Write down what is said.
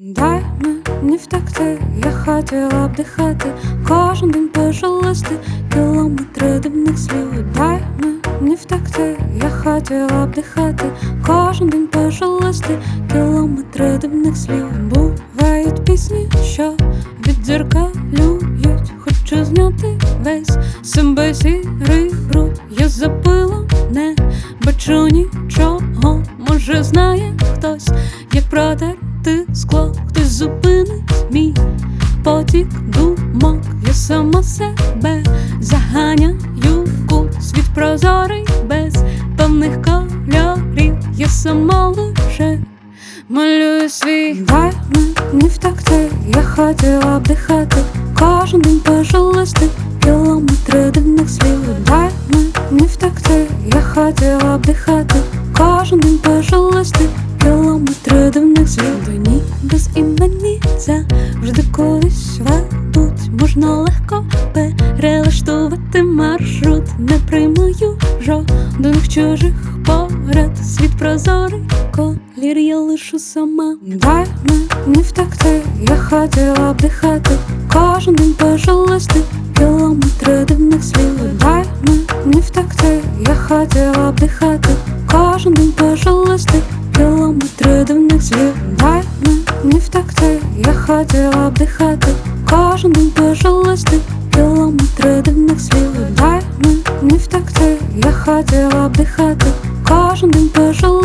Дай мені втекти, я хотіла б дихати, кожен день пожалости, кілометри дивних слів. Дай мені втекти, я хотіла б дихати, кожен день пожалости, кілометри дивних слів. Бувають пісні, що віддзеркалюють, хочу зняти весь себе сірий бруд. Я запила, не бачу нічого, може знає хтось, як протерти скло, хтось зупинить мій потік думок. Я сама себе заганяю в кут, світ прозорий без певних кольорів. Я сама лише малюю свій. Дай мені втекти, я хотіла б дихати, кожен день пожалости, кілометри дивних слів. Дай мені втекти, я хотіла б дихати, кожен день пожалости, кілометри дивних слів. Дні без імені завжди кудись ведуть, можна легко перелаштувати маршрут. Не приймаю жодних чужих порад, світ прозорий, колір я лишу сама. Дай мені втекти, я хотіла б дихати, кожен день пожалости, кілометри дивних слів. Дай мені втекти, я хотіла б дихати, кожен день пожалости, кілометри дивних слів. Дай мені втекти, я хотіла б дихати, кожен день пожалости, кілометри дивних слів. Дай мені втекти, я хотіла б дихати, кожен день пожалости.